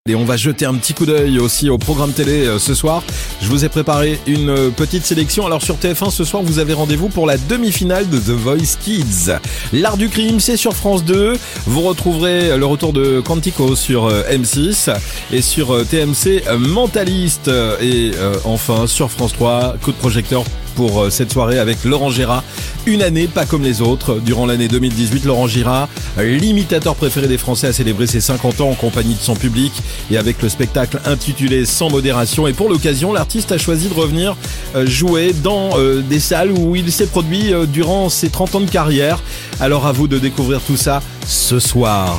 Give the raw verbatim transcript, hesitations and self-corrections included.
Et on va jeter un petit coup d'œil aussi au programme télé euh, ce soir. Je vous ai préparé une euh, petite sélection. Alors sur T F un ce soir, vous avez rendez-vous pour la demi-finale de The Voice Kids. L'art du crime, c'est sur France deux. Vous retrouverez le retour de Quantico sur euh, M six et sur euh, T M C euh, Mentaliste. Et euh, enfin sur France trois, coup de projecteur pour euh, cette soirée avec Laurent Gérard. Une année pas comme les autres. Durant l'année deux mille dix-huit, Laurent Gérard, l'imitateur préféré des Français, a célébré ses cinquante ans en compagnie de son public et avec le spectacle intitulé Sans modération. Et pour l'occasion, l'artiste a choisi de revenir euh, jouer dans euh, des salles où il s'est produit euh, durant ses trente ans de carrière. Alors à vous de découvrir tout ça ce soir.